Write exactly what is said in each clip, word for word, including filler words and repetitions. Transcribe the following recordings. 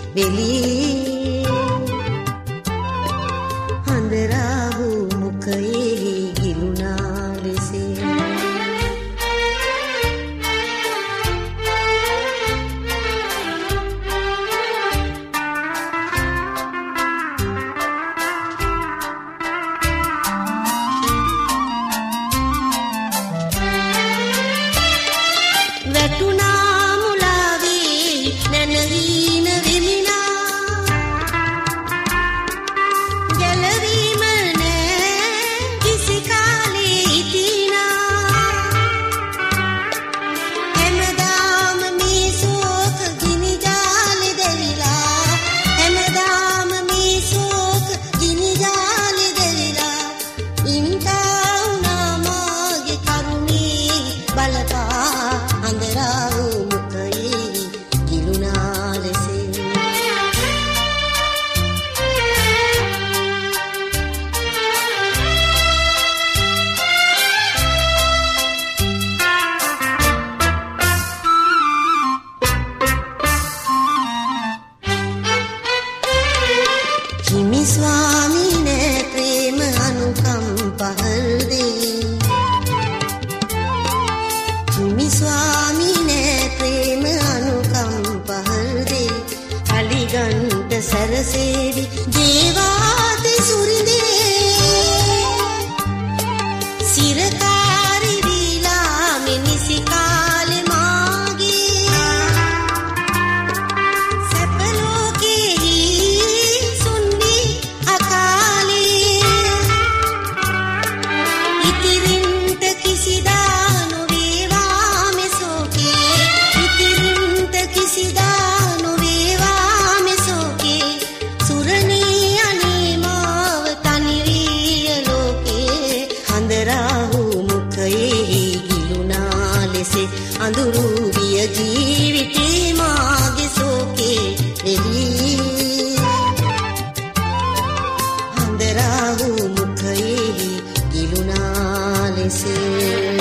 වෙලී හඳරාහු මුඛයේ ගිලුණා ලෙසේ සරසේවි දේවාති සුරිඳේ සිරකාරි වීලා මිනිසි කාලේ මාගේ සැප ලෝකෙහි සුන්දි අකාලේ ඉතිරින්ට කිසිදා නොවේවා මෙසෝකේ ඉතිරින්ට කිසිදා අඳුරු විය ජීවිතේ මාගේ සෝකේ වෙලී හඳරාහු මුඛයේ ගිලුණා ලෙසේ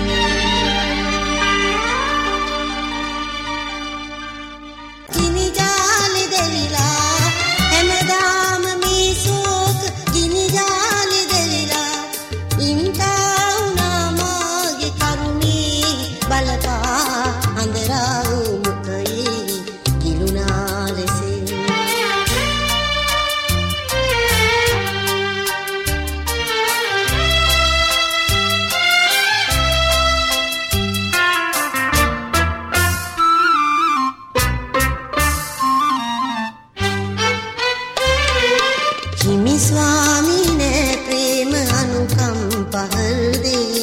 ගිනි ජාලෙ දෙවිලා හැමදාම මේ සෝක ගිනි ජාලෙ දෙවිලා ඉන්ටා උනා මාගේ කරුණේ බලපා අඳරාහු මුඛයේ ගිලුණා ලෙසේ හිමි ස්වාමීනේ ප්‍රේම අනුකම්පා හෘදේ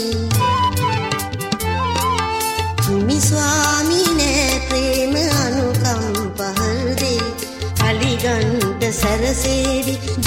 හිමි ස්වාමීනේ ප්‍රේම අනුකම්පා හෘදේ අලිගන්ට සරසේවි